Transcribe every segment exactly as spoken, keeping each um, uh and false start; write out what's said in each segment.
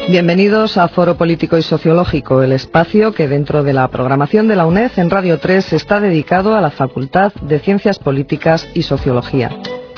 Bienvenidos a Foro Político y Sociológico, el espacio que dentro de la programación de la UNED en Radio tres está dedicado a la Facultad de Ciencias Políticas y Sociología.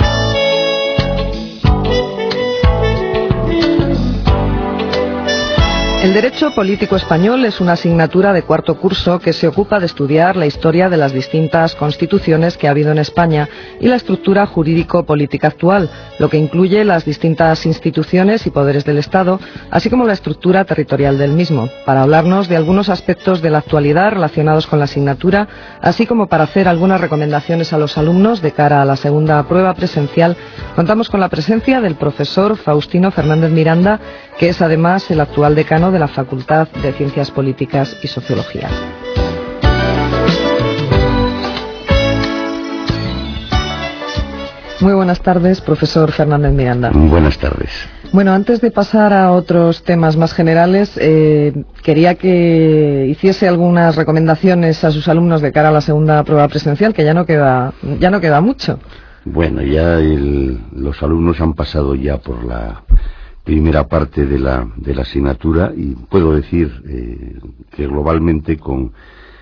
El derecho político español es una asignatura de cuarto curso que se ocupa de estudiar la historia de las distintas constituciones que ha habido en España y la estructura jurídico-política actual, lo que incluye las distintas instituciones y poderes del Estado, así como la estructura territorial del mismo, para hablarnos de algunos aspectos de la actualidad relacionados con la asignatura, así como para hacer algunas recomendaciones a los alumnos de cara a la segunda prueba presencial. Contamos con la presencia del profesor Faustino Fernández Miranda, que es además el actual decano de la Facultad de Ciencias Políticas y Sociología. Muy buenas tardes, profesor Fernández Miranda. Buenas tardes. Bueno, antes de pasar a otros temas más generales, eh, quería que hiciese algunas recomendaciones a sus alumnos de cara a la segunda prueba presencial, que ya no queda, ya no queda mucho. Bueno, ya el, los alumnos han pasado ya por la primera parte de la, de la asignatura y puedo decir eh, que globalmente con,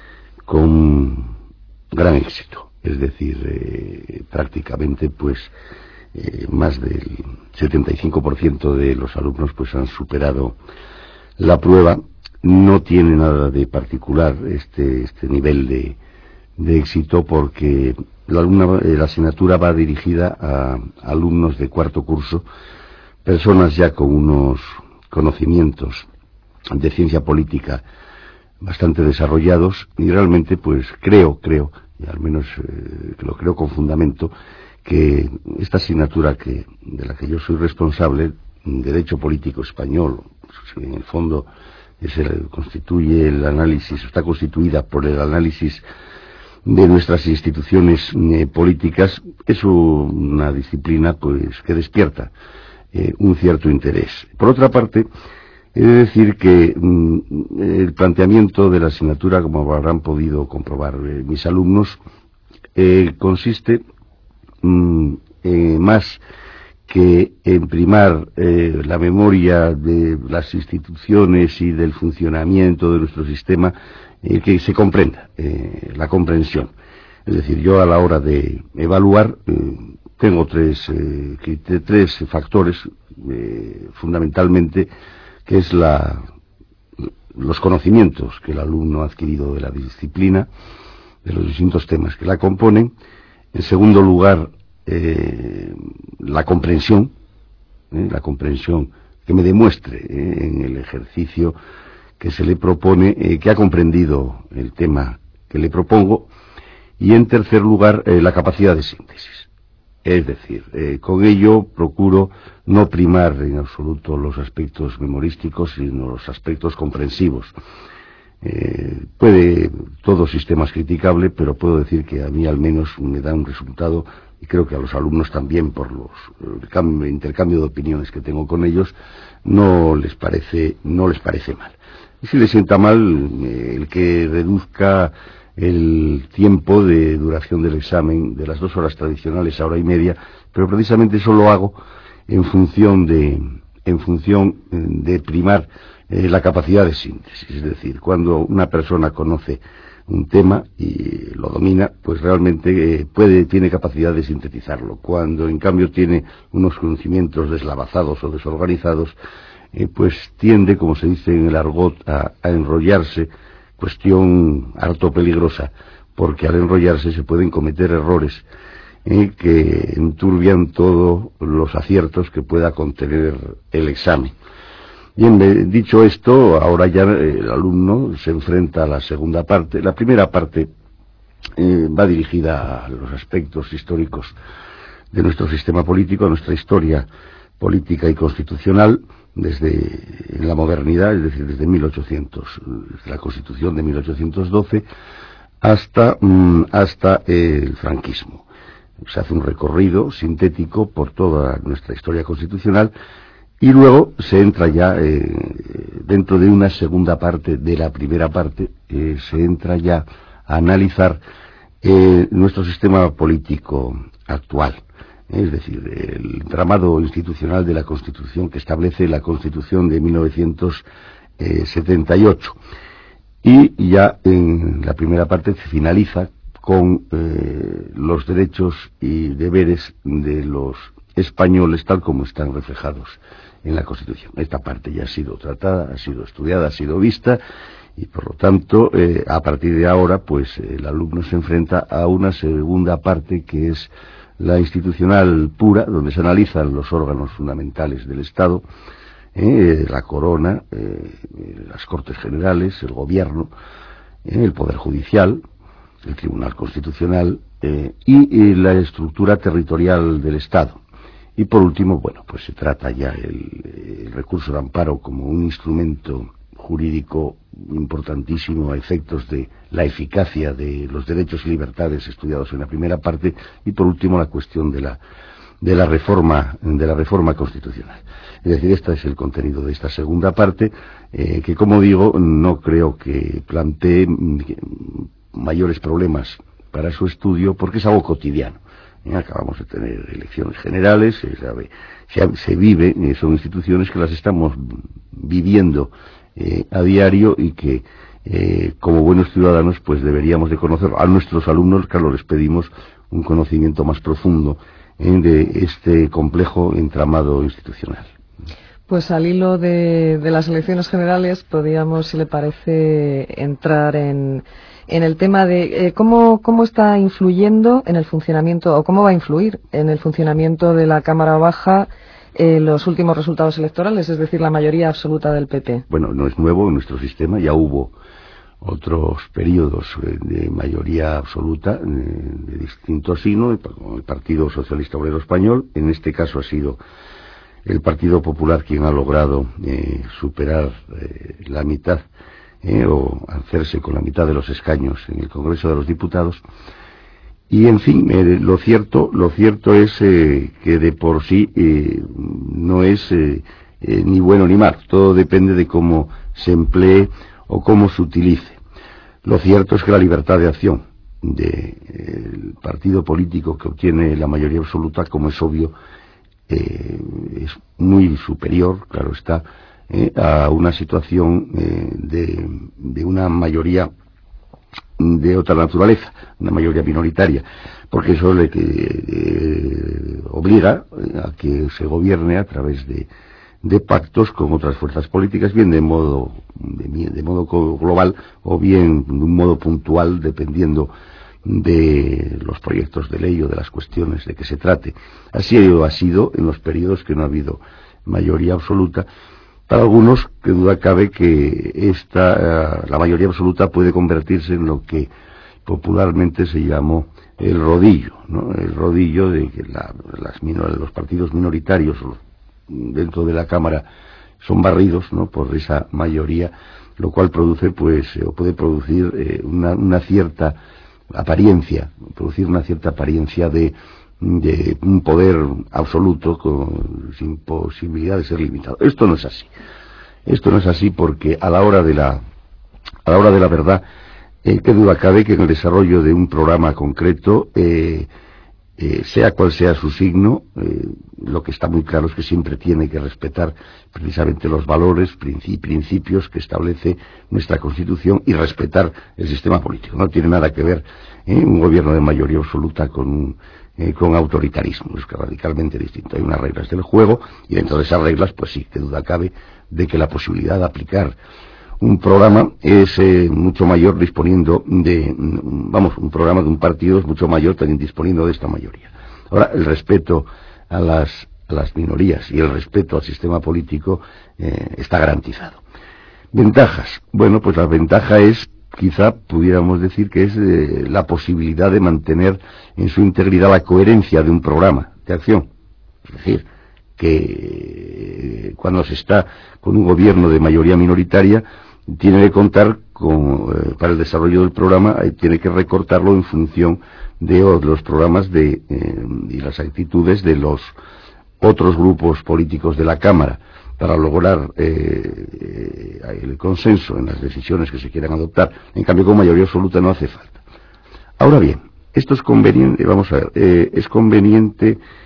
con gran éxito. Es decir, eh, prácticamente pues eh, más del setenta y cinco por ciento de los alumnos pues han superado la prueba. No tiene nada de particular este, este nivel de, de éxito porque la, alumna, eh, la asignatura va dirigida a alumnos de cuarto curso, personas ya con unos conocimientos de ciencia política bastante desarrollados y realmente pues creo, creo, y al menos eh, lo creo con fundamento, que esta asignatura que de la que yo soy responsable, Derecho Político Español, en el fondo es el, constituye el análisis, está constituida por el análisis de nuestras instituciones eh, políticas, es una disciplina pues que despierta Eh, un cierto interés. Por otra parte, he de decir que mm, el planteamiento de la asignatura, como habrán podido comprobar eh, mis alumnos, eh, consiste mm, eh, más que en primar eh, la memoria de las instituciones y del funcionamiento de nuestro sistema, eh, que se comprenda, eh, la comprensión. Es decir, yo a la hora de evaluar eh, tengo tres, eh, tres factores eh, fundamentalmente, que es la, los conocimientos que el alumno ha adquirido de la disciplina, de los distintos temas que la componen. En segundo lugar, eh, la comprensión, eh, la comprensión que me demuestre eh, en el ejercicio que se le propone, eh, que ha comprendido el tema que le propongo. Y en tercer lugar, eh, la capacidad de síntesis. Es decir, eh, con ello procuro no primar en absoluto los aspectos memorísticos, sino los aspectos comprensivos. Eh, puede, todo sistema es criticable, pero puedo decir que a mí al menos me da un resultado, y creo que a los alumnos también, por los el cambio, intercambio de opiniones que tengo con ellos, no les parece, no les parece mal. Y si les sienta mal, eh, el que reduzca el tiempo de duración del examen de las dos horas tradicionales a hora y media, pero precisamente eso lo hago en función de, en función de primar eh, la capacidad de síntesis. Es decir, cuando una persona conoce un tema y lo domina, pues realmente eh, puede, tiene capacidad de sintetizarlo. Cuando en cambio tiene unos conocimientos deslavazados o desorganizados, eh, pues tiende, como se dice en el argot, a, a enrollarse, cuestión harto peligrosa, porque al enrollarse se pueden cometer errores eh, que enturbian todos los aciertos que pueda contener el examen. Bien, dicho esto, ahora ya el alumno se enfrenta a la segunda parte. La primera parte eh, va dirigida a los aspectos históricos de nuestro sistema político, a nuestra historia política y constitucional, desde la modernidad, es decir, desde mil ochocientos, desde la Constitución de mil ochocientos doce hasta, mm, hasta el franquismo. Se hace un recorrido sintético por toda nuestra historia constitucional y luego se entra ya eh, dentro de una segunda parte de la primera parte, eh, se entra ya a analizar eh, nuestro sistema político actual. es decir, el entramado institucional de la Constitución que establece la Constitución de mil novecientos setenta y ocho. Y ya en la primera parte se finaliza con eh, los derechos y deberes de los españoles tal como están reflejados en la Constitución. Esta parte ya ha sido tratada, ha sido estudiada, ha sido vista, y por lo tanto, eh, a partir de ahora, pues el alumno se enfrenta a una segunda parte que es la institucional pura, donde se analizan los órganos fundamentales del Estado, eh, la corona, eh, las Cortes Generales, el gobierno, eh, el Poder Judicial, el Tribunal Constitucional eh, y, y la estructura territorial del Estado. Y por último, bueno, pues se trata ya el, el recurso de amparo como un instrumento jurídico importantísimo a efectos de la eficacia de los derechos y libertades estudiados en la primera parte, y por último la cuestión de la de la reforma de la reforma constitucional. Es decir, este es el contenido de esta segunda parte, eh, que como digo, no creo que plantee mayores problemas para su estudio, porque es algo cotidiano. Eh, acabamos de tener elecciones generales, se sabe, se, se vive, eh, son instituciones que las estamos viviendo eh, a diario y que eh, como buenos ciudadanos pues deberíamos de conocer. A nuestros alumnos, claro, les pedimos un conocimiento más profundo eh, de este complejo entramado institucional. Pues al hilo de, de las elecciones generales podríamos, si le parece, entrar en, en el tema de eh, cómo, cómo está influyendo en el funcionamiento, o cómo va a influir en el funcionamiento de la Cámara Baja eh, los últimos resultados electorales, es decir, la mayoría absoluta del P P. Bueno, no es nuevo en nuestro sistema, ya hubo otros periodos de mayoría absoluta de distinto signo, como el Partido Socialista Obrero Español. En este caso ha sido el Partido Popular quien ha logrado eh, superar eh, la mitad eh, o hacerse con la mitad de los escaños en el Congreso de los Diputados. Y en fin, eh, lo cierto lo cierto es eh, que de por sí eh, no es eh, eh, ni bueno ni mal, todo depende de cómo se emplee o cómo se utilice. Lo cierto es que la libertad de acción del partido político que obtiene la mayoría absoluta, como es obvio, Eh, es muy superior, claro está, eh, a una situación eh, de, de una mayoría de otra naturaleza, una mayoría minoritaria, porque eso le que, eh, obliga a que se gobierne a través de, de pactos con otras fuerzas políticas, bien de modo, de, de modo global o bien de un modo puntual, dependiendo de los proyectos de ley o de las cuestiones de que se trate. Así ha sido en los periodos que no ha habido mayoría absoluta. Para algunos, que duda cabe que esta, la mayoría absoluta puede convertirse en lo que popularmente se llamó el rodillo, ¿no? El rodillo de que la, las minor, los partidos minoritarios dentro de la Cámara son barridos, ¿no?, por esa mayoría, lo cual produce, pues, o puede producir eh, una, una cierta apariencia, producir una cierta apariencia de, de un poder absoluto con, sin posibilidad de ser limitado. Esto no es así. Esto no es así porque a la hora de la a la hora de la verdad, eh, qué duda cabe que en el desarrollo de un programa concreto, eh, eh, sea cual sea su signo, eh, lo que está muy claro es que siempre tiene que respetar precisamente los valores, principios que establece nuestra Constitución y respetar el sistema político. No tiene nada que ver eh, un gobierno de mayoría absoluta con, eh, con autoritarismo, es radicalmente distinto. Hay unas reglas del juego y dentro de esas reglas, pues sí, que duda cabe de que la posibilidad de aplicar un programa es eh, mucho mayor disponiendo de, vamos, un programa de un partido es mucho mayor también disponiendo de esta mayoría. Ahora, el respeto a las, a las minorías y el respeto al sistema político eh, está garantizado. Ventajas. Bueno, pues la ventaja es, quizá pudiéramos decir que es eh, la posibilidad de mantener en su integridad la coherencia de un programa de acción. Es decir, que cuando se está con un gobierno de mayoría minoritaria, tiene que contar con, eh, para el desarrollo del programa, eh, tiene que recortarlo en función de oh, los programas de, eh, y las actitudes de los otros grupos políticos de la Cámara, para lograr eh, eh, el consenso en las decisiones que se quieran adoptar. En cambio, con mayoría absoluta no hace falta. Ahora bien, esto es conveniente, vamos a ver, eh, es conveniente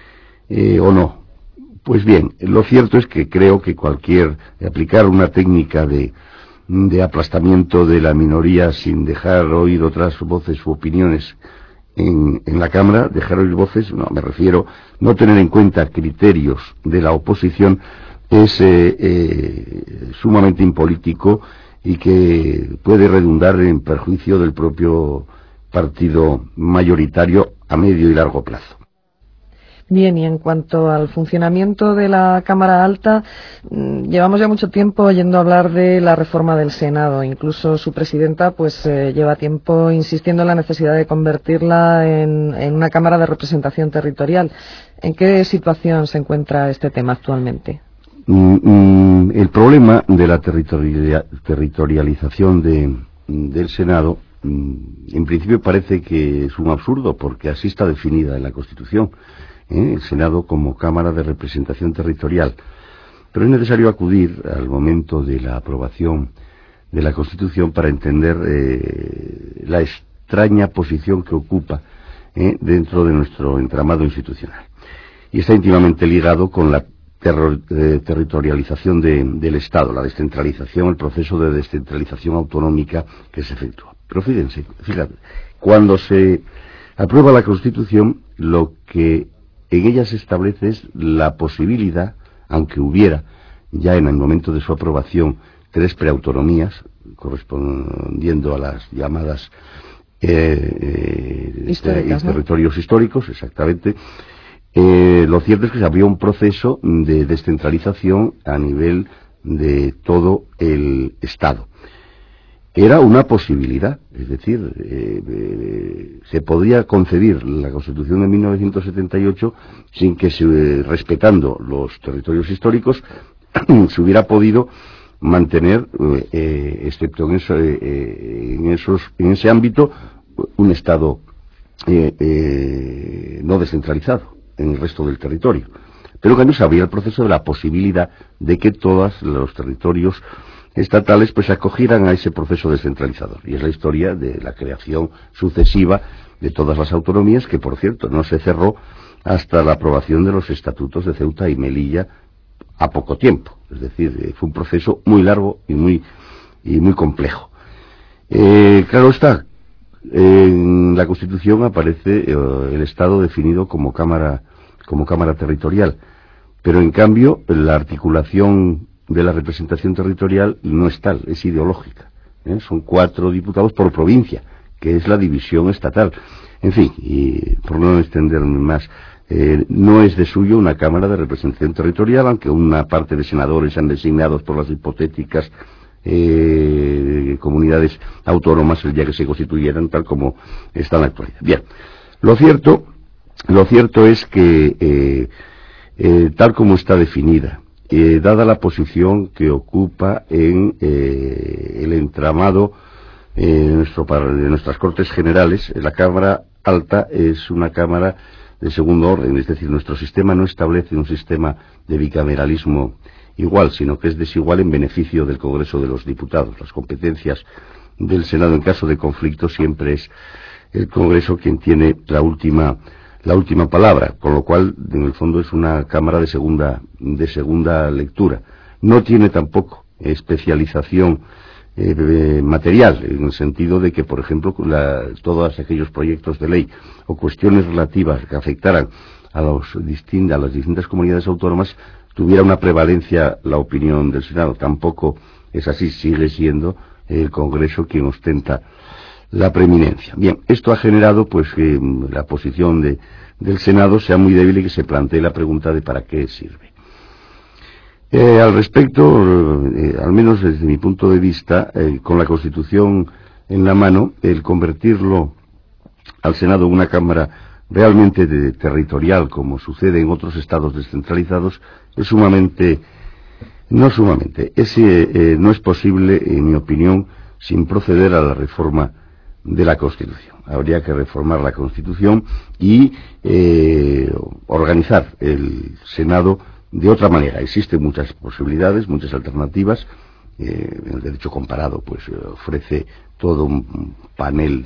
eh, o no. Pues bien, lo cierto es que creo que cualquier, aplicar una técnica de, de aplastamiento de la minoría sin dejar oír otras voces u opiniones en, en la Cámara, dejar oír voces, no, me refiero, no tener en cuenta criterios de la oposición, es eh, eh, sumamente impolítico y que puede redundar en perjuicio del propio partido mayoritario a medio y largo plazo. Bien, y en cuanto al funcionamiento de la Cámara Alta, llevamos ya mucho tiempo oyendo hablar de la reforma del Senado. Incluso su presidenta pues eh, lleva tiempo insistiendo en la necesidad de convertirla en, en una Cámara de representación territorial. ¿En qué situación se encuentra este tema actualmente? Mm, mm, el problema de la territorial, territorialización de, del Senado, mm, en principio parece que es un absurdo, porque así está definida en la Constitución. ¿Eh? El Senado como Cámara de Representación Territorial. Pero es necesario acudir al momento de la aprobación de la Constitución para entender eh, la extraña posición que ocupa eh, dentro de nuestro entramado institucional. Y está íntimamente ligado con la terror, eh, territorialización de, del Estado, la descentralización, el proceso de descentralización autonómica que se efectúa. Pero fíjense, fíjate, cuando se aprueba la Constitución, lo que en ella se establece la posibilidad, aunque hubiera ya en el momento de su aprobación tres preautonomías, correspondiendo a las llamadas eh, Históricas, eh, ¿no? territorios históricos, exactamente, eh, lo cierto es que se abrió un proceso de descentralización a nivel de todo el Estado. Era una posibilidad, es decir, eh, eh, se podía concebir la Constitución de mil novecientos setenta y ocho sin que, se, eh, respetando los territorios históricos, se hubiera podido mantener, eh, excepto en, eso, eh, en, esos, en ese ámbito, un Estado eh, eh, no descentralizado en el resto del territorio. Pero cuando se abría el proceso de la posibilidad de que todos los territorios estatales pues acogieran a ese proceso descentralizador, y es la historia de la creación sucesiva de todas las autonomías, que por cierto no se cerró hasta la aprobación de los estatutos de Ceuta y Melilla a poco tiempo, es decir, fue un proceso muy largo y muy y muy complejo. Eh, claro está, en la Constitución aparece eh, el Estado definido como cámara como cámara territorial, pero en cambio la articulación de la representación territorial no es tal, es ideológica. ¿eh? Son cuatro diputados por provincia, que es la división estatal. En fin, y por no extenderme más, eh, no es de suyo una Cámara de Representación Territorial, aunque una parte de senadores sean designados por las hipotéticas eh, comunidades autónomas el día que se constituyeran, tal como está en la actualidad. Bien, lo cierto, lo cierto es que eh, eh, tal como está definida, Eh, dada la posición que ocupa en eh, el entramado eh, de, nuestro, de nuestras Cortes Generales, la Cámara Alta es una Cámara de segundo orden, es decir, nuestro sistema no establece un sistema de bicameralismo igual, sino que es desigual en beneficio del Congreso de los Diputados. Las competencias del Senado en caso de conflicto siempre es el Congreso quien tiene la última la última palabra, con lo cual en el fondo es una cámara de segunda de segunda lectura. No tiene tampoco especialización eh, material, en el sentido de que, por ejemplo, la, todos aquellos proyectos de ley o cuestiones relativas que afectaran a, los distin, a las distintas comunidades autónomas tuviera una prevalencia la opinión del Senado. Tampoco es así, sigue siendo el Congreso quien ostenta la preeminencia. Bien, esto ha generado pues que la posición de, del Senado sea muy débil y que se plantee la pregunta de para qué sirve. Eh, al respecto, eh, al menos desde mi punto de vista, eh, con la Constitución en la mano, el convertirlo al Senado en una Cámara realmente de, territorial, como sucede en otros estados descentralizados, es sumamente, no sumamente, es, eh, no es posible, en mi opinión, sin proceder a la reforma de la Constitución. Habría que reformar la Constitución y eh, organizar el Senado de otra manera. Existen muchas posibilidades, muchas alternativas. Eh, el derecho comparado pues ofrece todo un panel de,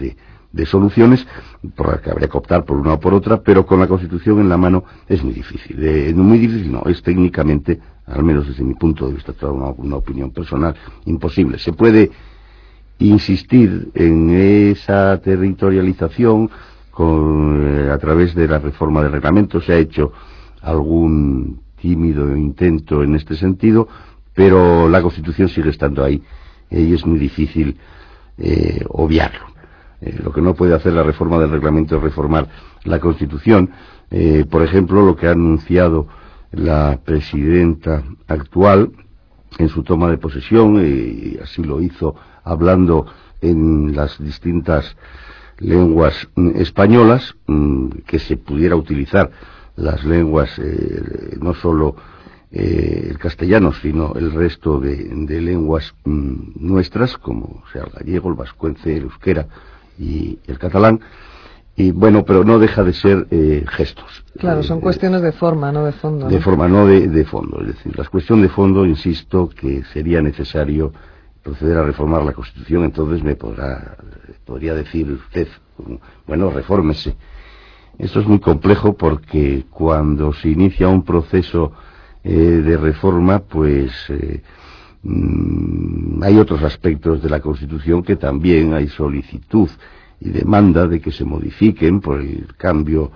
de soluciones, por las que habría que optar por una o por otra, pero con la Constitución en la mano es muy difícil. Eh, muy difícil no, es técnicamente, al menos desde mi punto de vista, toda una, una opinión personal, imposible. Se puede insistir en esa territorialización con, eh, a través de la reforma del reglamento. Se ha hecho algún tímido intento en este sentido, pero la Constitución sigue estando ahí eh, y es muy difícil eh, obviarlo. Eh, lo que no puede hacer la reforma del reglamento es reformar la Constitución. Eh, por ejemplo, lo que ha anunciado la presidenta actual en su toma de posesión, y eh, así lo hizo hablando en las distintas lenguas mm, españolas, mm, que se pudiera utilizar las lenguas, eh, no solo eh, el castellano, sino el resto de, de lenguas mm, nuestras, como sea el gallego, el vascuence, el euskera y el catalán. Y bueno, pero no deja de ser eh, gestos. Claro, son eh, cuestiones de forma, no de fondo. De ¿no? forma, no de, de fondo. Es decir, la cuestión de fondo, insisto, que sería necesario proceder a reformar la Constitución. Entonces me podrá, podría decir usted, bueno, refórmese. Esto es muy complejo porque cuando se inicia un proceso eh, de reforma, pues eh, mmm, hay otros aspectos de la Constitución que también hay solicitud y demanda de que se modifiquen por el cambio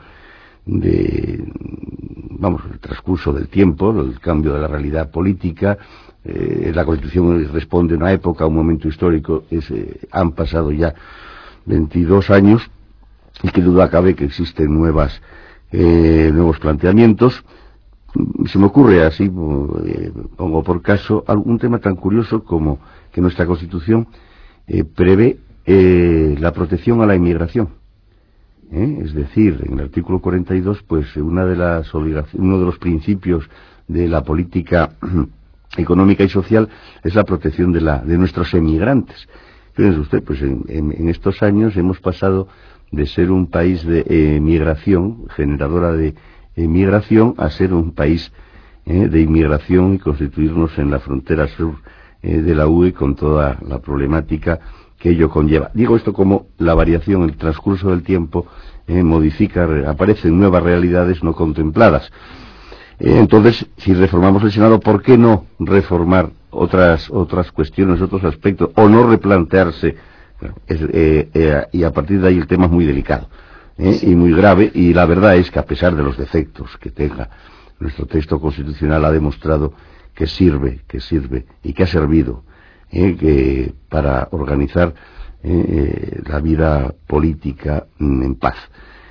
de, vamos, el transcurso del tiempo, el cambio de la realidad política. Eh, la Constitución responde a una época, a un momento histórico. Es, eh, han pasado ya veintidós años y que duda cabe que existen nuevas eh, nuevos planteamientos. Se me ocurre así, eh, pongo por caso, algún tema tan curioso como que nuestra Constitución eh, prevé eh, la protección a la inmigración. ¿Eh? Es decir, en el artículo cuarenta y dos, pues una de las obligaciones, uno de los principios de la política económica y social es la protección de la de nuestros emigrantes. Fíjense usted, pues en, en, en estos años hemos pasado de ser un país de eh, migración, generadora de emigración, a ser un país eh, de inmigración y constituirnos en la frontera sur eh, de la U E con toda la problemática que ello conlleva. Digo esto como la variación, el transcurso del tiempo eh, modifica, aparecen nuevas realidades no contempladas. Eh, entonces, si reformamos el Senado, ¿por qué no reformar otras otras cuestiones, otros aspectos, o no replantearse? Bueno, es, eh, eh, y a partir de ahí el tema es muy delicado eh, sí. y muy grave, y la verdad es que a pesar de los defectos que tenga, nuestro texto constitucional ha demostrado que sirve, que sirve y que ha servido eh, que para organizar eh, la vida política mm, en paz.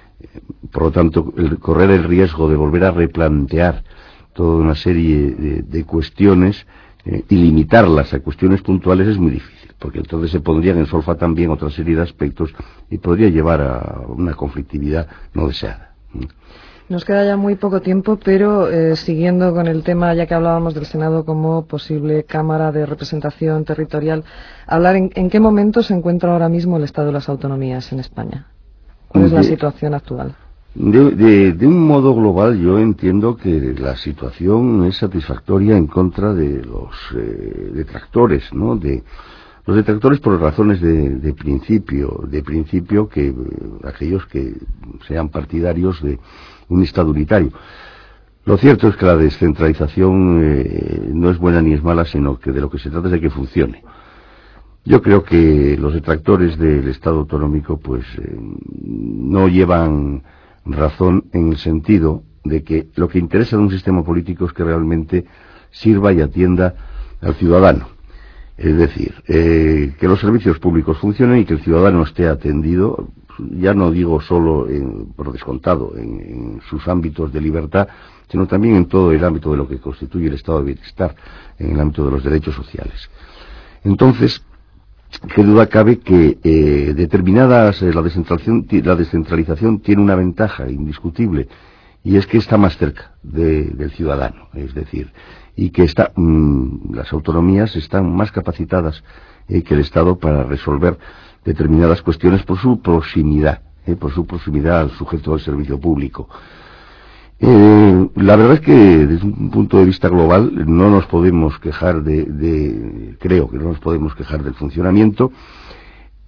Por lo tanto, el correr el riesgo de volver a replantear toda una serie de, de cuestiones eh, y limitarlas a cuestiones puntuales es muy difícil, porque entonces se pondrían en solfa también otra serie de aspectos y podría llevar a una conflictividad no deseada. Nos queda ya muy poco tiempo, pero eh, siguiendo con el tema, ya que hablábamos del Senado como posible Cámara de Representación Territorial, hablar en, en qué momento se encuentra ahora mismo el Estado de las Autonomías en España. ¿Cuál es la situación actual? De, de, de un modo global, yo entiendo que la situación es satisfactoria en contra de los eh, detractores, ¿no? De los detractores por razones de, de principio, de principio que eh, aquellos que sean partidarios de un Estado unitario. Lo cierto es que la descentralización eh, no es buena ni es mala, sino que de lo que se trata es de que funcione. Yo creo que los detractores del Estado autonómico pues eh, no llevan razón en el sentido de que lo que interesa de un sistema político es que realmente sirva y atienda al ciudadano. Es decir, eh, que los servicios públicos funcionen y que el ciudadano esté atendido, ya no digo solo en, por descontado en, en sus ámbitos de libertad, sino también en todo el ámbito de lo que constituye el estado de bienestar, en el ámbito de los derechos sociales. Entonces, qué duda cabe que eh, determinadas eh, la descentralización la descentralización tiene una ventaja indiscutible, y es que está más cerca de, del ciudadano, es decir, y que está mmm, las autonomías están más capacitadas eh, que el Estado para resolver determinadas cuestiones por su proximidad, eh, por su proximidad al sujeto del servicio público. Eh, la verdad es que desde un punto de vista global no nos podemos quejar de, de creo que no nos podemos quejar del funcionamiento.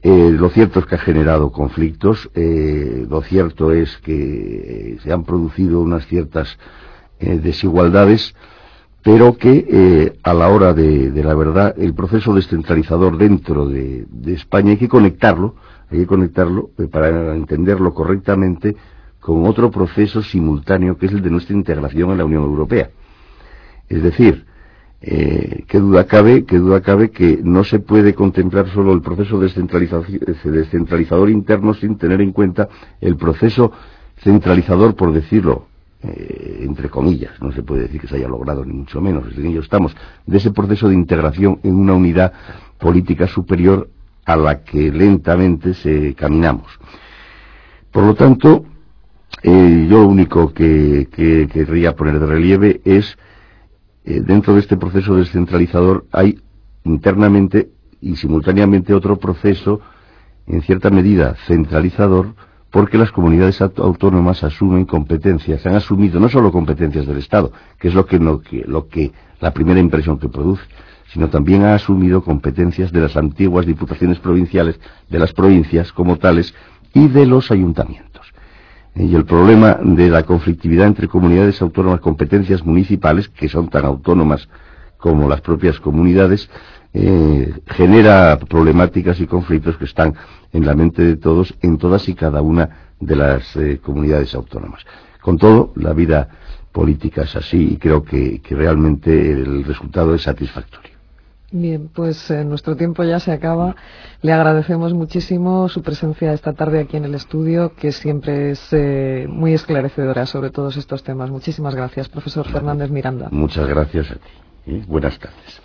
Eh, lo cierto es que ha generado conflictos, eh, lo cierto es que se han producido unas ciertas eh, desigualdades, pero que eh, a la hora de, de la verdad el proceso descentralizador dentro de, de España hay que conectarlo, hay que conectarlo eh, para entenderlo correctamente con otro proceso simultáneo que es el de nuestra integración en la Unión Europea. Es decir, Eh, qué duda cabe, qué duda cabe que no se puede contemplar solo el proceso descentralizador interno sin tener en cuenta el proceso centralizador, por decirlo, eh, entre comillas, no se puede decir que se haya logrado ni mucho menos, en ello estamos, de ese proceso de integración en una unidad política superior a la que lentamente se caminamos. Por lo tanto, eh, yo lo único que, que querría poner de relieve es Eh, dentro de este proceso descentralizador hay internamente y simultáneamente otro proceso, en cierta medida, centralizador, porque las comunidades autónomas asumen competencias, han asumido no solo competencias del Estado, que es lo que, lo que, lo que la primera impresión que produce, sino también ha asumido competencias de las antiguas diputaciones provinciales, de las provincias como tales, y de los ayuntamientos. Y el problema de la conflictividad entre comunidades autónomas, competencias municipales, que son tan autónomas como las propias comunidades, eh, genera problemáticas y conflictos que están en la mente de todos, en todas y cada una de las eh, comunidades autónomas. Con todo, la vida política es así y creo que, que realmente el resultado es satisfactorio. Bien, pues eh, nuestro tiempo ya se acaba. Le agradecemos muchísimo su presencia esta tarde aquí en el estudio, que siempre es eh, muy esclarecedora sobre todos estos temas. Muchísimas gracias, profesor Fernández Miranda. Muchas gracias a ti. ¿eh? Buenas tardes.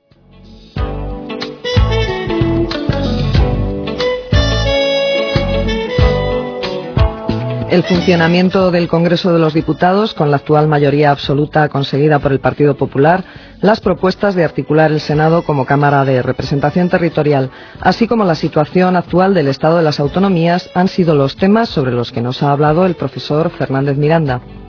El funcionamiento del Congreso de los Diputados, con la actual mayoría absoluta conseguida por el Partido Popular, las propuestas de articular el Senado como Cámara de Representación Territorial, así como la situación actual del Estado de las Autonomías, han sido los temas sobre los que nos ha hablado el profesor Fernández Miranda.